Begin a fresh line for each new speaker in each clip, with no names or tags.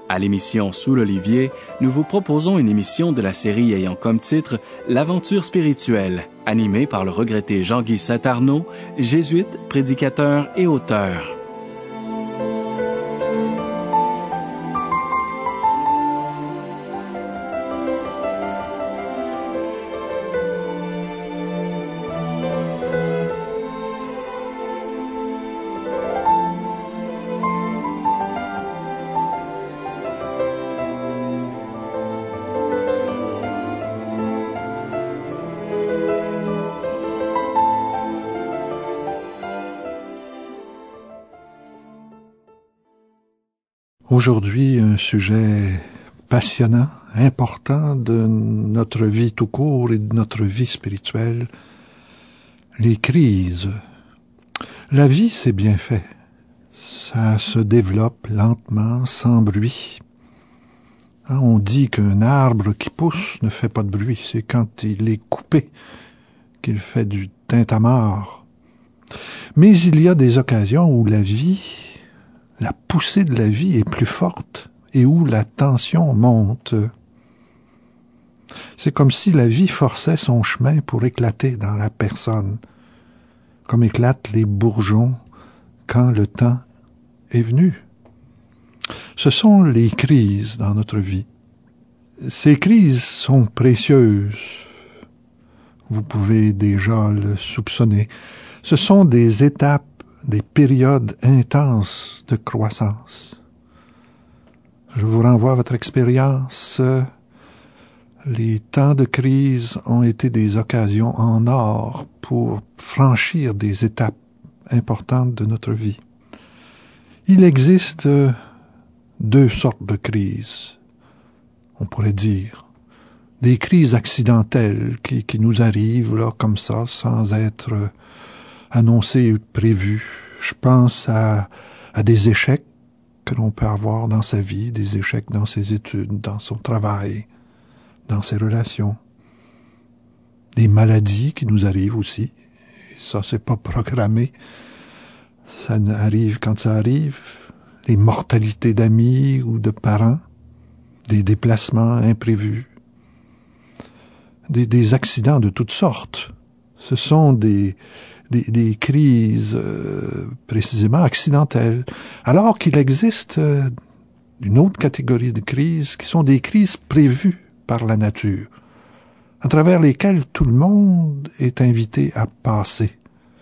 À l'émission Sous l'Olivier, nous vous proposons une émission de la série ayant comme titre L'aventure spirituelle, animée par le regretté Jean-Guy Saint-Arnaud, jésuite, prédicateur et auteur.
Aujourd'hui, un sujet passionnant, important de notre vie tout court et de notre vie spirituelle, les crises. La vie, c'est bien fait. Ça se développe lentement, sans bruit. On dit qu'un arbre qui pousse ne fait pas de bruit. C'est quand il est coupé qu'il fait du tintamarre. Mais il y a des occasions où la vie, la poussée de la vie est plus forte et où la tension monte. C'est comme si la vie forçait son chemin pour éclater dans la personne, comme éclatent les bourgeons quand le temps est venu. Ce sont les crises dans notre vie. Ces crises sont précieuses. Vous pouvez déjà le soupçonner. Ce sont des étapes, des périodes intenses de croissance. Je vous renvoie à votre expérience. Les temps de crise ont été des occasions en or pour franchir des étapes importantes de notre vie. Il existe deux sortes de crises, on pourrait dire. Des crises accidentelles qui nous arrivent là comme ça, sans être annoncé et prévu. Je pense à des échecs que l'on peut avoir dans sa vie, des échecs dans ses études, dans son travail, dans ses relations. Des maladies qui nous arrivent aussi. Et ça, c'est pas programmé. Ça arrive quand ça arrive. Des mortalités d'amis ou de parents. Des déplacements imprévus. Des accidents de toutes sortes. Ce sont des crises précisément accidentelles, alors qu'il existe une autre catégorie de crises qui sont des crises prévues par la nature, à travers lesquelles tout le monde est invité à passer.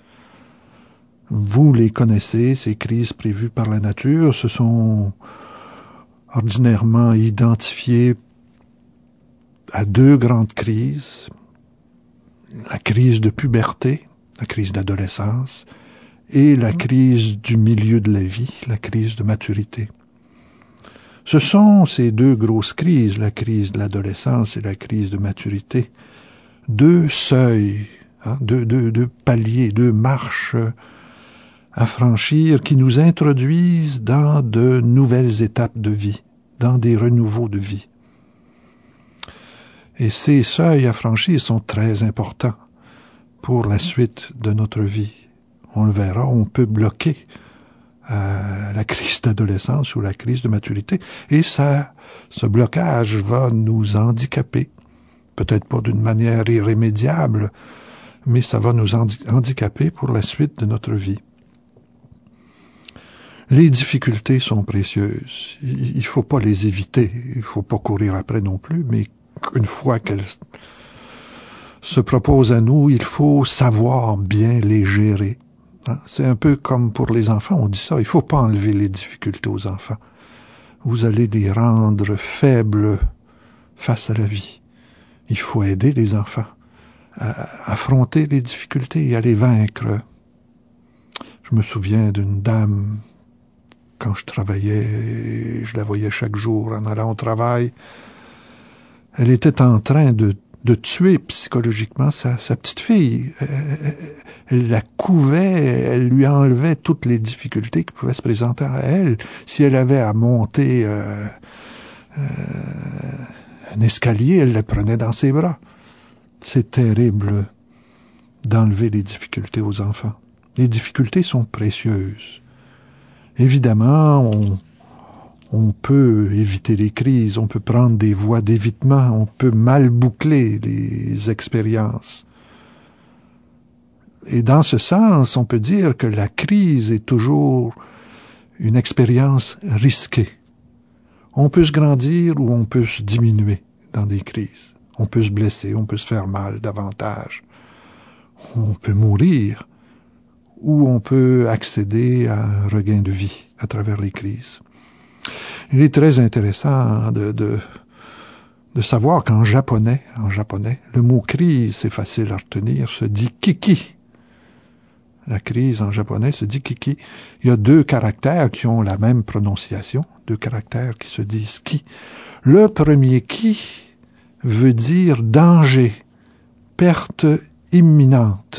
Vous les connaissez, ces crises prévues par la nature, ce sont ordinairement identifiées à deux grandes crises, la crise de puberté, la crise d'adolescence, et la crise du milieu de la vie, la crise de maturité. Ce sont ces deux grosses crises, la crise de l'adolescence et la crise de maturité, deux seuils, deux paliers, deux marches à franchir qui nous introduisent dans de nouvelles étapes de vie, dans des renouveaux de vie. Et ces seuils à franchir sont très importants pour la suite de notre vie. On le verra, on peut bloquer la crise d'adolescence ou la crise de maturité, et ce blocage va nous handicaper, peut-être pas d'une manière irrémédiable, mais ça va nous handicaper pour la suite de notre vie. Les difficultés sont précieuses. Il faut pas les éviter, il faut pas courir après non plus, mais une fois qu'elles se proposent à nous, il faut savoir bien les gérer. C'est un peu comme pour les enfants, on dit ça, il faut pas enlever les difficultés aux enfants. Vous allez les rendre faibles face à la vie. Il faut aider les enfants à affronter les difficultés et à les vaincre. Je me souviens d'une dame, quand je travaillais, je la voyais chaque jour en allant au travail. Elle était en train de tuer psychologiquement sa petite fille. Elle la couvait, elle lui enlevait toutes les difficultés qui pouvaient se présenter à elle. Si elle avait à monter un escalier, elle le prenait dans ses bras. C'est terrible d'enlever les difficultés aux enfants. Les difficultés sont précieuses. Évidemment, On peut éviter les crises, on peut prendre des voies d'évitement, on peut mal boucler les expériences. Et dans ce sens, on peut dire que la crise est toujours une expérience risquée. On peut se grandir ou on peut se diminuer dans des crises. On peut se blesser, on peut se faire mal davantage. On peut mourir ou on peut accéder à un regain de vie à travers les crises. Il est très intéressant de savoir qu'en japonais, le mot crise, c'est facile à retenir, se dit kiki. La crise en japonais se dit kiki. Il y a 2 caractères qui ont la même prononciation, 2 caractères qui se disent ki. Le premier ki veut dire danger, perte imminente.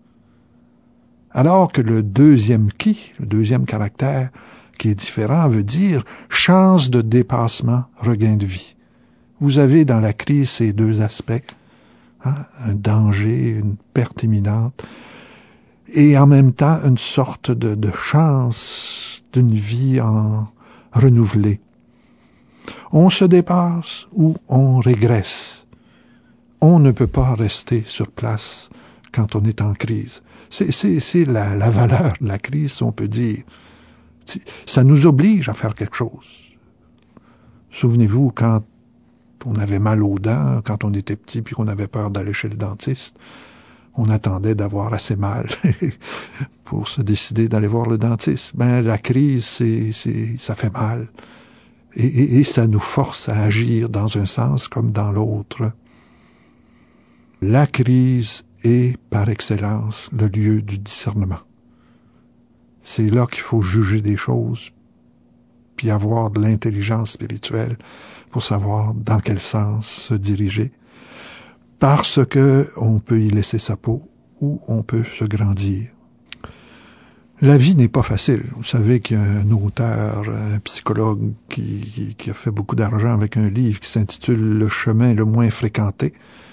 Alors que le deuxième ki, le deuxième caractère qui est différent, veut dire chance de dépassement, regain de vie. Vous avez dans la crise ces 2 aspects, un danger, une perte imminente, et en même temps une sorte de chance d'une vie renouvelée. On se dépasse ou on régresse. On ne peut pas rester sur place quand on est en crise. C'est la valeur de la crise, on peut dire. Ça nous oblige à faire quelque chose. Souvenez-vous, quand on avait mal aux dents, quand on était petit puis qu'on avait peur d'aller chez le dentiste, on attendait d'avoir assez mal pour se décider d'aller voir le dentiste. La crise, ça fait mal. Et ça nous force à agir dans un sens comme dans l'autre. La crise est, par excellence, le lieu du discernement. C'est là qu'il faut juger des choses, puis avoir de l'intelligence spirituelle pour savoir dans quel sens se diriger. Parce que on peut y laisser sa peau ou on peut se grandir. La vie n'est pas facile. Vous savez qu'il y a un auteur, un psychologue qui a fait beaucoup d'argent avec un livre qui s'intitule « Le chemin le moins fréquenté ».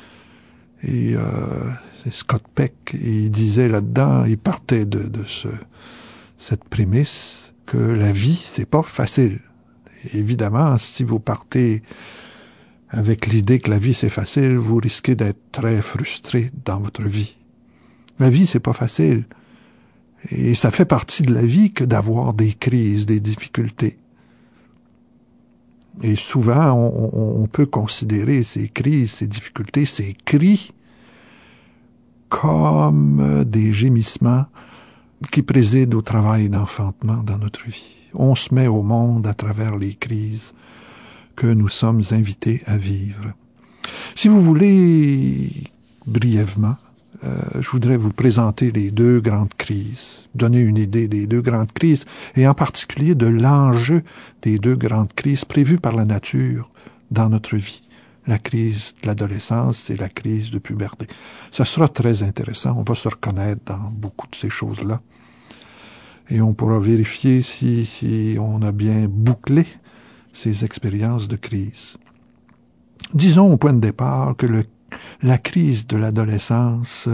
Et c'est Scott Peck. Et il disait là-dedans, il partait de cette prémisse que la vie, c'est pas facile. Et évidemment, si vous partez avec l'idée que la vie c'est facile, vous risquez d'être très frustré dans votre vie. La vie c'est pas facile. Et ça fait partie de la vie que d'avoir des crises, des difficultés. Et souvent, on peut considérer ces crises, ces difficultés, ces cris comme des gémissements qui président au travail d'enfantement dans notre vie. On se met au monde à travers les crises que nous sommes invités à vivre. Si vous voulez, brièvement, je voudrais vous présenter les 2 grandes crises, donner une idée des 2 grandes crises, et en particulier de l'enjeu des 2 grandes crises prévues par la nature dans notre vie. La crise de l'adolescence et la crise de puberté. Ça sera très intéressant, on va se reconnaître dans beaucoup de ces choses-là. Et on pourra vérifier si on a bien bouclé ces expériences de crise. Disons au point de départ que la crise de l'adolescence,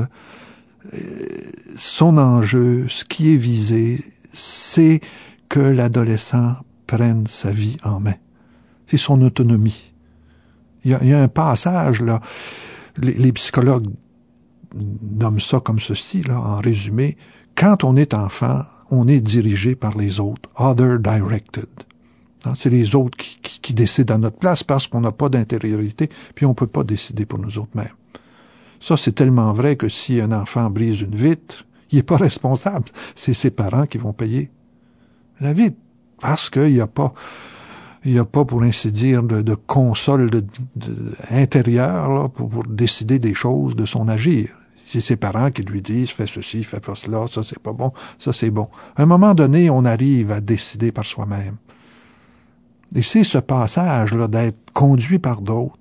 son enjeu, ce qui est visé, c'est que l'adolescent prenne sa vie en main. C'est son autonomie. Il y a un passage, là, les psychologues nomment ça comme ceci, là, en résumé, quand on est enfant, on est dirigé par les autres, other directed. C'est les autres qui décident à notre place parce qu'on n'a pas d'intériorité, puis on ne peut pas décider pour nous autres mêmes. Ça, c'est tellement vrai que si un enfant brise une vitre, il n'est pas responsable. C'est ses parents qui vont payer la vitre. Parce qu'il n'y a pas, pour ainsi dire, de console intérieure là, pour décider des choses de son agir. C'est ses parents qui lui disent « fais ceci, fais pas cela, ça c'est pas bon, ça c'est bon ». À un moment donné, on arrive à décider par soi-même. Et c'est ce passage-là d'être conduit par d'autres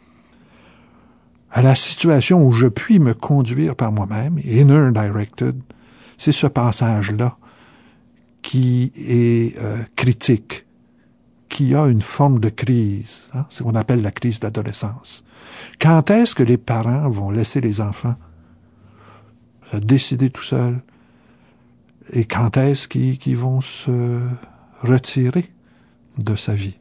à la situation où je puis me conduire par moi-même, inner directed, c'est ce passage-là qui est critique, qui a une forme de crise. C'est ce qu'on appelle la crise d'adolescence. Quand est-ce que les parents vont laisser les enfants se décider tout seuls? Et quand est-ce qu'ils vont se retirer de sa vie.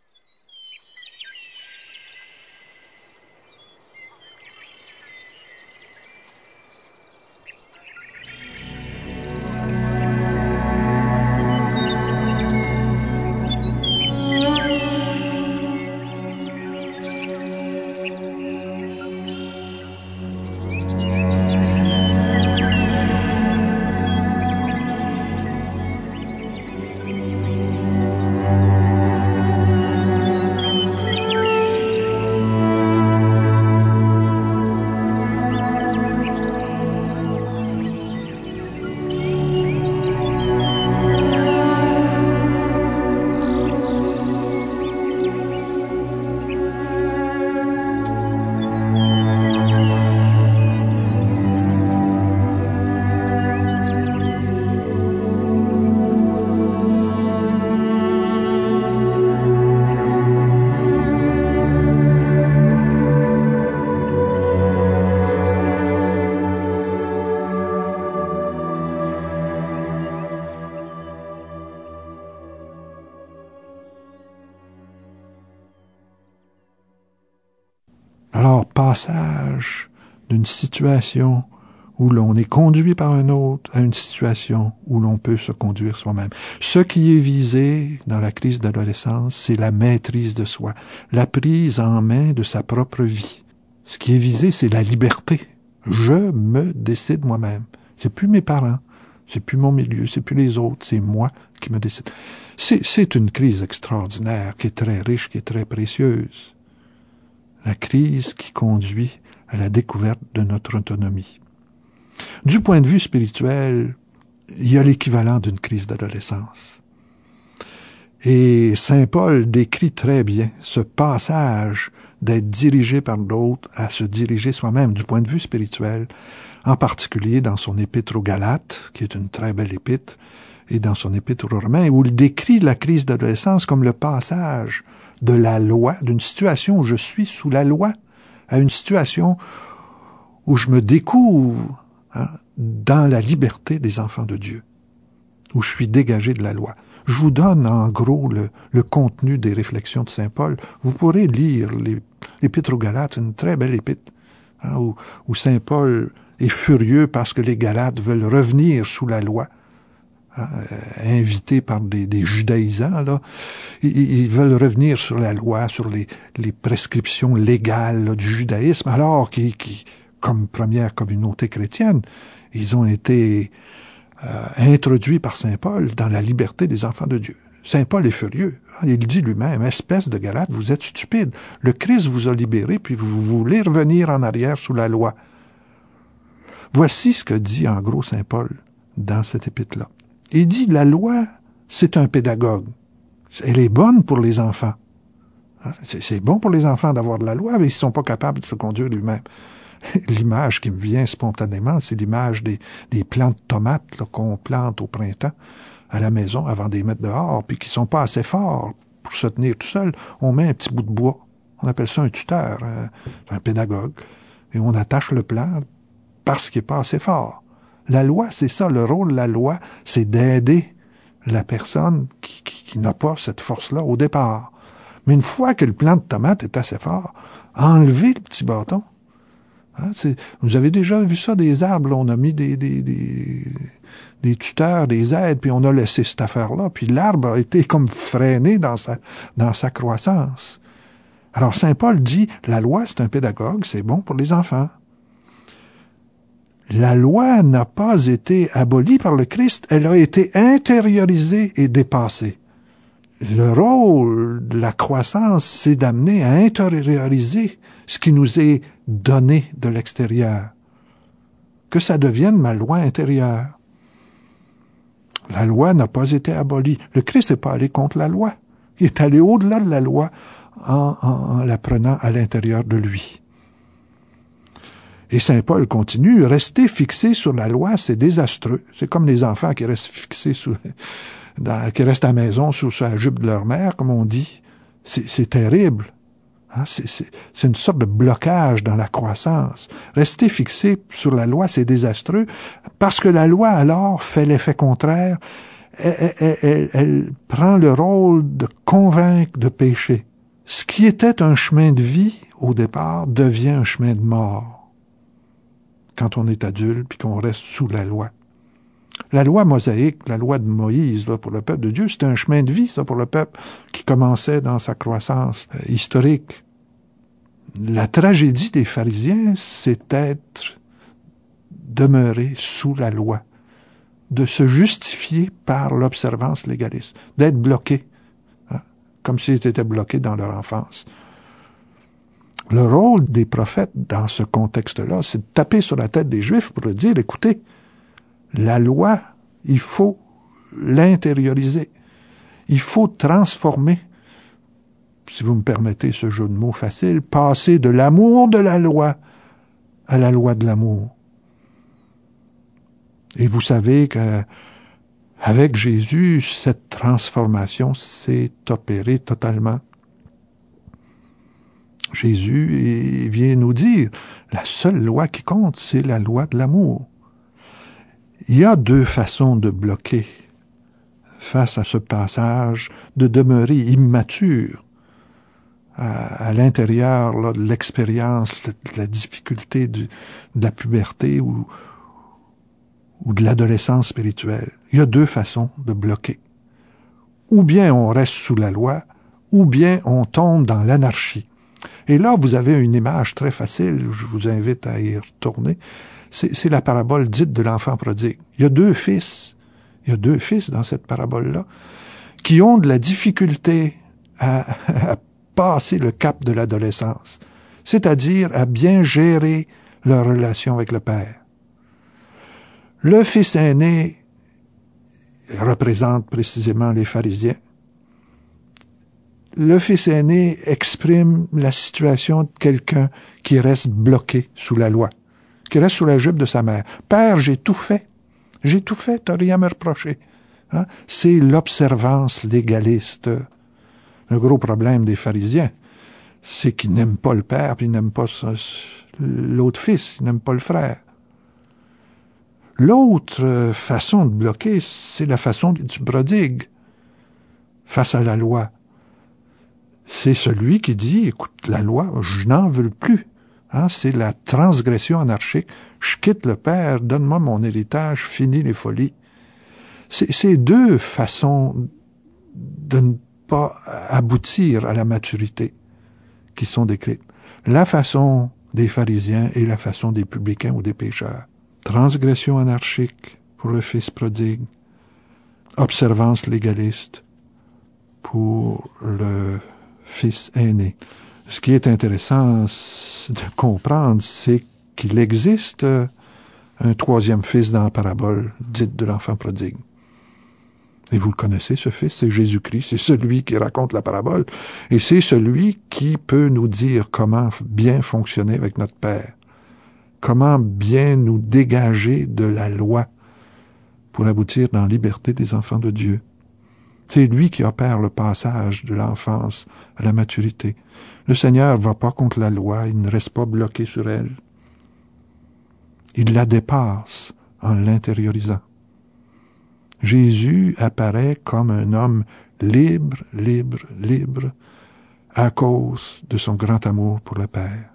Alors, passage d'une situation où l'on est conduit par un autre à une situation où l'on peut se conduire soi-même. Ce qui est visé dans la crise d'adolescence, c'est la maîtrise de soi, la prise en main de sa propre vie. Ce qui est visé, c'est la liberté. Je me décide moi-même. C'est plus mes parents, c'est plus mon milieu, c'est plus les autres, c'est moi qui me décide. C'est une crise extraordinaire, qui est très riche, qui est très précieuse. La crise qui conduit à la découverte de notre autonomie. Du point de vue spirituel, il y a l'équivalent d'une crise d'adolescence. Et saint Paul décrit très bien ce passage d'être dirigé par d'autres à se diriger soi-même du point de vue spirituel, en particulier dans son épître aux Galates, qui est une très belle épître, et dans son épître aux Romains, où il décrit la crise d'adolescence comme le passage de la loi, d'une situation où je suis sous la loi, à une situation où je me découvre dans la liberté des enfants de Dieu, où je suis dégagé de la loi. Je vous donne en gros le contenu des réflexions de saint Paul. Vous pourrez lire l'épître aux Galates, une très belle épître, où saint Paul est furieux parce que les Galates veulent revenir sous la loi, invités par des judaïsants, là. Ils veulent revenir sur la loi, sur les prescriptions légales là, du judaïsme, alors qui, comme première communauté chrétienne, ils ont été introduits par saint Paul dans la liberté des enfants de Dieu. Saint Paul est furieux. Il dit lui-même, « Espèce de Galates, vous êtes stupides. Le Christ vous a libérés, puis vous voulez revenir en arrière sous la loi. » Voici ce que dit en gros saint Paul dans cette épître-là. Il dit, la loi, c'est un pédagogue. Elle est bonne pour les enfants. C'est bon pour les enfants d'avoir de la loi, mais ils ne sont pas capables de se conduire lui-même. L'image qui me vient spontanément, c'est l'image des plants de tomates là, qu'on plante au printemps à la maison avant de les mettre dehors, puis qui sont pas assez forts pour se tenir tout seul. On met un petit bout de bois. On appelle ça un tuteur, un pédagogue. Et on attache le plant parce qu'il n'est pas assez fort. La loi, c'est ça. Le rôle de la loi, c'est d'aider la personne qui n'a pas cette force-là au départ. Mais une fois que le plant de tomate est assez fort, enlevez le petit bâton. Vous avez déjà vu ça, des arbres, là, on a mis des tuteurs, des aides, puis on a laissé cette affaire-là, puis l'arbre a été comme freiné dans sa croissance. Alors saint Paul dit, la loi, c'est un pédagogue, c'est bon pour les enfants. La loi n'a pas été abolie par le Christ, elle a été intériorisée et dépassée. Le rôle de la croissance, c'est d'amener à intérioriser ce qui nous est donné de l'extérieur. Que ça devienne ma loi intérieure. La loi n'a pas été abolie. Le Christ n'est pas allé contre la loi. Il est allé au-delà de la loi en la prenant à l'intérieur de lui. Et saint Paul continue, rester fixé sur la loi, c'est désastreux. C'est comme les enfants qui restent fixés qui restent à la maison sous la jupe de leur mère, comme on dit. C'est terrible. C'est une sorte de blocage dans la croissance. Rester fixé sur la loi, c'est désastreux, parce que la loi, alors, fait l'effet contraire. elle prend le rôle de convaincre de péché. Ce qui était un chemin de vie, au départ, devient un chemin de mort. Quand on est adulte, puis qu'on reste sous la loi. La loi mosaïque, la loi de Moïse, là, pour le peuple de Dieu, c'était un chemin de vie, ça, pour le peuple qui commençait dans sa croissance historique. La tragédie des pharisiens, c'est d'être demeuré sous la loi, de se justifier par l'observance légaliste, d'être bloqué, hein, comme s'ils étaient bloqués dans leur enfance. Le rôle des prophètes dans ce contexte-là, c'est de taper sur la tête des Juifs pour leur dire, écoutez, la loi, il faut l'intérioriser. Il faut transformer, si vous me permettez ce jeu de mots facile, passer de l'amour de la loi à la loi de l'amour. Et vous savez qu'avec Jésus, cette transformation s'est opérée totalement. Jésus vient nous dire, la seule loi qui compte, c'est la loi de l'amour. Il y a deux façons de bloquer face à ce passage, de demeurer immature à l'intérieur là, de l'expérience, de la difficulté de la puberté ou de l'adolescence spirituelle. Il y a deux façons de bloquer. Ou bien on reste sous la loi, ou bien on tombe dans l'anarchie. Et là, vous avez une image très facile, je vous invite à y retourner. C'est la parabole dite de l'enfant prodigue. Il y a deux fils dans cette parabole-là, qui ont de la difficulté à passer le cap de l'adolescence, c'est-à-dire à bien gérer leur relation avec le père. Le fils aîné représente précisément les pharisiens. Le fils aîné exprime la situation de quelqu'un qui reste bloqué sous la loi, qui reste sous la jupe de sa mère. « Père, j'ai tout fait, t'as rien à me reprocher. » Hein? C'est l'observance légaliste. Le gros problème des pharisiens, c'est qu'ils n'aiment pas le père, puis ils n'aiment pas l'autre fils, ils n'aiment pas le frère. L'autre façon de bloquer, c'est la façon du prodigue face à la loi. C'est celui qui dit, écoute, la loi, je n'en veux plus. Hein, c'est la transgression anarchique. Je quitte le père, donne-moi mon héritage, finis les folies. C'est deux façons de ne pas aboutir à la maturité qui sont décrites. La façon des pharisiens et la façon des publicains ou des pécheurs. Transgression anarchique pour le fils prodigue. Observance légaliste pour le fils aîné. Ce qui est intéressant de comprendre, c'est qu'il existe un troisième fils dans la parabole dite de l'enfant prodigue. Et vous le connaissez, ce fils, c'est Jésus-Christ, c'est celui qui raconte la parabole, et c'est celui qui peut nous dire comment bien fonctionner avec notre Père, comment bien nous dégager de la loi pour aboutir dans la liberté des enfants de Dieu. C'est lui qui opère le passage de l'enfance à la maturité. Le Seigneur ne va pas contre la loi, il ne reste pas bloqué sur elle. Il la dépasse en l'intériorisant. Jésus apparaît comme un homme libre, libre, libre, à cause de son grand amour pour le Père.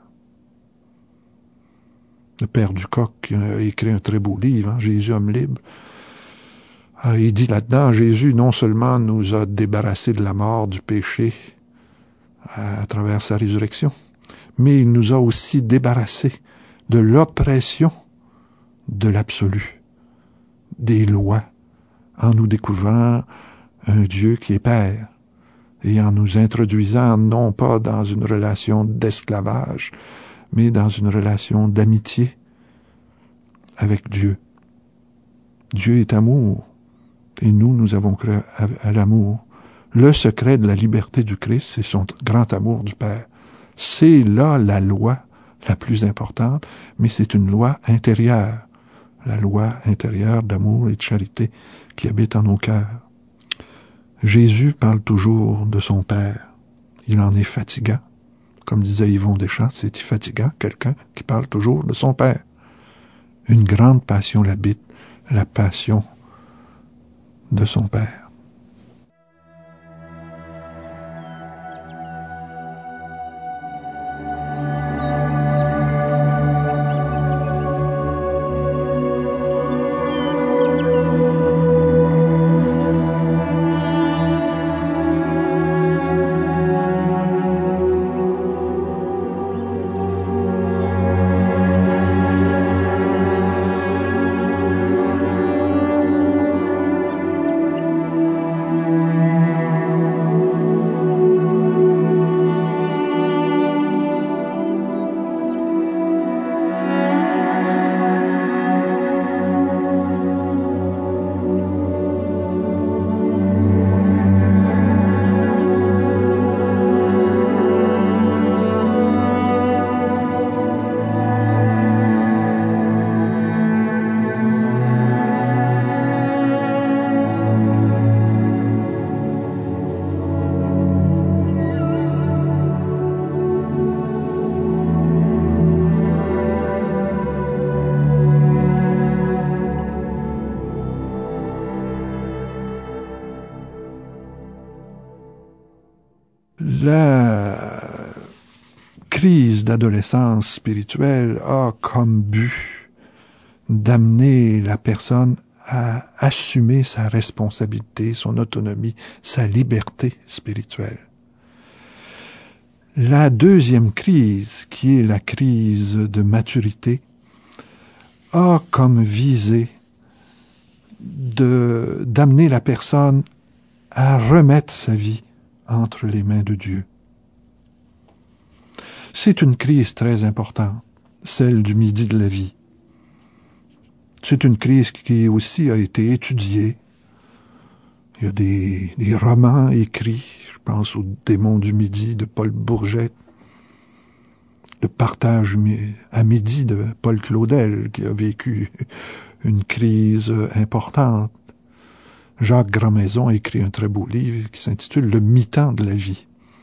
Le Père Ducoq a écrit un très beau livre, hein, Jésus, homme libre. Il dit là-dedans, Jésus non seulement nous a débarrassés de la mort, du péché, à travers sa résurrection, mais il nous a aussi débarrassés de l'oppression de l'absolu, des lois, en nous découvrant un Dieu qui est Père, et en nous introduisant non pas dans une relation d'esclavage, mais dans une relation d'amitié avec Dieu. Dieu est amour, et nous avons cru à l'amour. Le secret de la liberté du Christ, c'est son grand amour du Père. C'est là la loi la plus importante, mais c'est une loi intérieure, la loi intérieure d'amour et de charité qui habite en nos cœurs. Jésus parle toujours de son Père. Il en est fatigant. Comme disait Yvon Deschamps, c'est fatigant, quelqu'un qui parle toujours de son Père. Une grande passion l'habite, la passion de son Père. La crise d'adolescence spirituelle a comme but d'amener la personne à assumer sa responsabilité, son autonomie, sa liberté spirituelle. La deuxième crise, qui est la crise de maturité, a comme visée d'amener la personne à remettre sa vie entre les mains de Dieu. C'est une crise très importante, celle du midi de la vie. C'est une crise qui aussi a été étudiée. Il y a des romans écrits, je pense au Démon du midi de Paul Bourget, Le partage à midi de Paul Claudel, qui a vécu une crise importante. Jacques Grandmaison a écrit un très beau livre qui s'intitule « Le mi-temps de la vie ».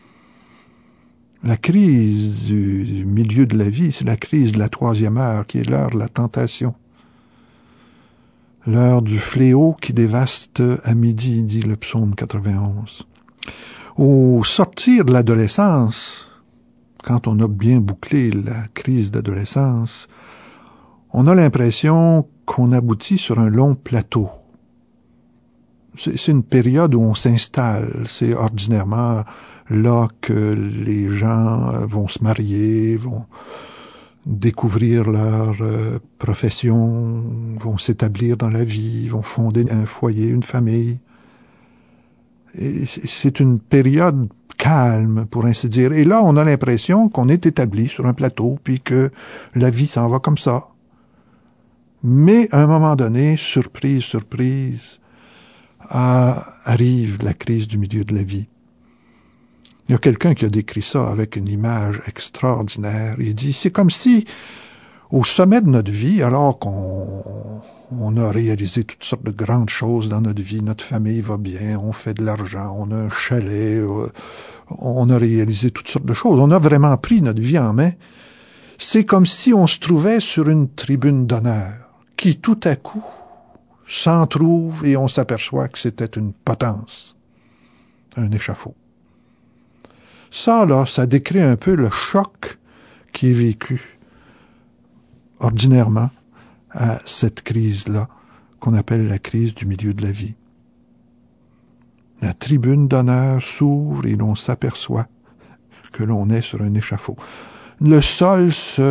La crise du milieu de la vie, c'est la crise de la troisième heure, qui est l'heure de la tentation. L'heure du fléau qui dévaste à midi, dit le psaume 91. Au sortir de l'adolescence, quand on a bien bouclé la crise d'adolescence, on a l'impression qu'on aboutit sur un long plateau. C'est une période où on s'installe. C'est ordinairement là que les gens vont se marier, vont découvrir leur profession, vont s'établir dans la vie, vont fonder un foyer, une famille. Et c'est une période calme, pour ainsi dire. Et là, on a l'impression qu'on est établi sur un plateau, puis que la vie s'en va comme ça. Mais à un moment donné, surprise, arrive la crise du milieu de la vie. Il y a quelqu'un qui a décrit ça avec une image extraordinaire. Il dit, c'est comme si, au sommet de notre vie, alors qu'on a réalisé toutes sortes de grandes choses dans notre vie, notre famille va bien, on fait de l'argent, on a un chalet, on a réalisé toutes sortes de choses, on a vraiment pris notre vie en main. C'est comme si on se trouvait sur une tribune d'honneur, qui tout à coup s'en trouve et on s'aperçoit que c'était une potence, un échafaud. Ça, là, ça décrit un peu le choc qui est vécu ordinairement à cette crise-là, qu'on appelle la crise du milieu de la vie. La tribune d'honneur s'ouvre et l'on s'aperçoit que l'on est sur un échafaud. Le sol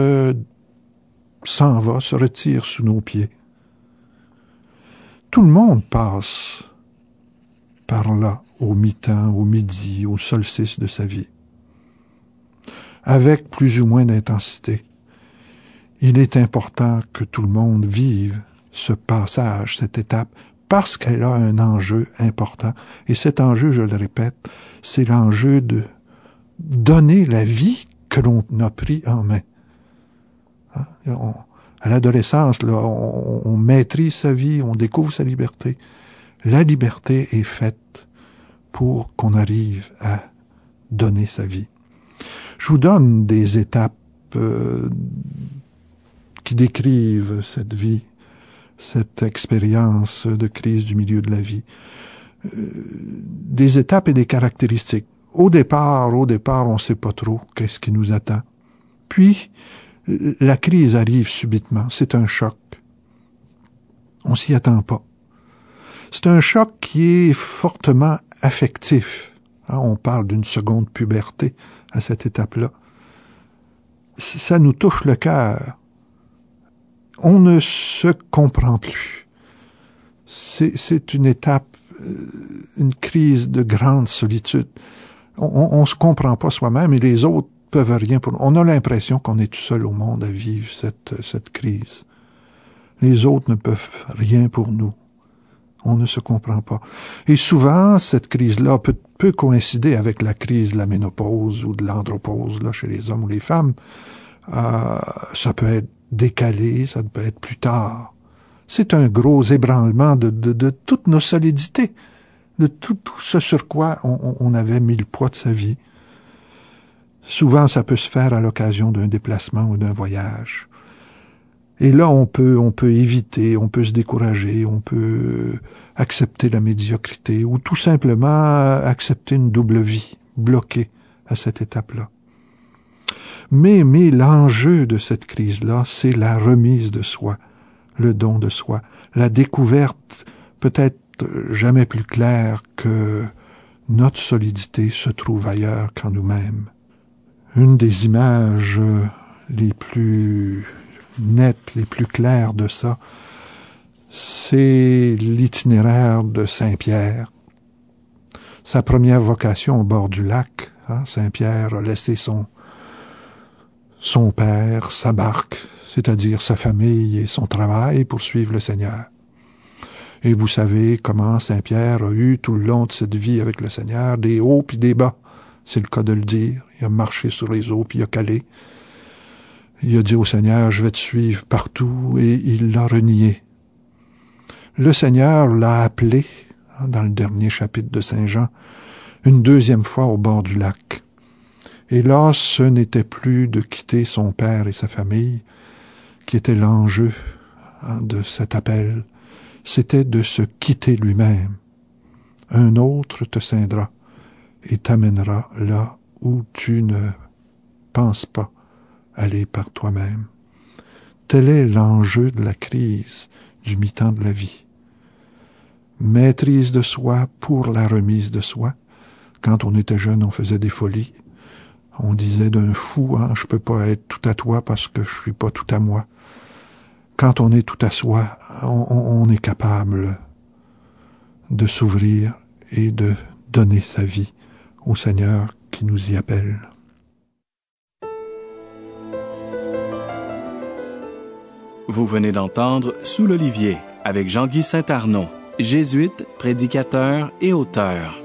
s'en va, se retire sous nos pieds. Tout le monde passe par là, au mi-temps, au midi, au solstice de sa vie, avec plus ou moins d'intensité. Il est important que tout le monde vive ce passage, cette étape, parce qu'elle a un enjeu important. Et cet enjeu, je le répète, c'est l'enjeu de donner la vie que l'on a pris en main. À l'adolescence, là, on maîtrise sa vie, on découvre sa liberté. La liberté est faite pour qu'on arrive à donner sa vie. Je vous donne des étapes qui décrivent cette vie. cette expérience de crise du milieu de la vie. Des étapes et des caractéristiques. Au départ, on ne sait pas trop qu'est-ce qui nous attend. Puis, la crise arrive subitement. C'est un choc. On s'y attend pas. C'est un choc qui est fortement affectif. On parle d'une seconde puberté à cette étape-là. Ça nous touche le cœur. On ne se comprend plus. C'est une étape, une crise de grande solitude. On se comprend pas soi-même et les autres peuvent rien pour nous. On a l'impression qu'on est tout seul au monde à vivre cette crise. Les autres ne peuvent rien pour nous. On ne se comprend pas. Et souvent, cette crise-là peut coïncider avec la crise de la ménopause ou de l'andropause là, chez les hommes ou les femmes. Ça peut être décalé, ça peut être plus tard. C'est un gros ébranlement de toutes nos solidités, de tout ce sur quoi on avait mis le poids de sa vie. Souvent, ça peut se faire à l'occasion d'un déplacement ou d'un voyage. Et là, on peut éviter, on peut se décourager, on peut accepter la médiocrité ou tout simplement accepter une double vie, bloquée à cette étape-là. Mais l'enjeu de cette crise-là, c'est la remise de soi, le don de soi, la découverte peut-être jamais plus claire que notre solidité se trouve ailleurs qu'en nous-mêmes. Une des images les plus nettes, les plus claires de ça, c'est l'itinéraire de Saint-Pierre. Sa première vocation au bord du lac, Saint-Pierre a laissé son père, sa barque, c'est-à-dire sa famille et son travail pour suivre le Seigneur. Et vous savez comment Saint-Pierre a eu tout le long de cette vie avec le Seigneur des hauts puis des bas, c'est le cas de le dire. Il a marché sur les eaux puis il a calé. Il a dit au Seigneur, je vais te suivre partout, et il l'a renié. Le Seigneur l'a appelé, dans le dernier chapitre de Saint Jean, une deuxième fois au bord du lac. Et là, ce n'était plus de quitter son père et sa famille qui était l'enjeu de cet appel. C'était de se quitter lui-même. Un autre te ceindra et t'amènera là où tu ne penses pas aller par toi-même. Tel est l'enjeu de la crise du mi-temps de la vie. Maîtrise de soi pour la remise de soi. Quand on était jeune, on faisait des folies. On disait d'un fou, je peux pas être tout à toi parce que je suis pas tout à moi. Quand on est tout à soi, on est capable de s'ouvrir et de donner sa vie au Seigneur qui nous y appelle.
Vous venez d'entendre Sous l'Olivier avec Jean-Guy Saint-Arnaud, jésuite, prédicateur et auteur.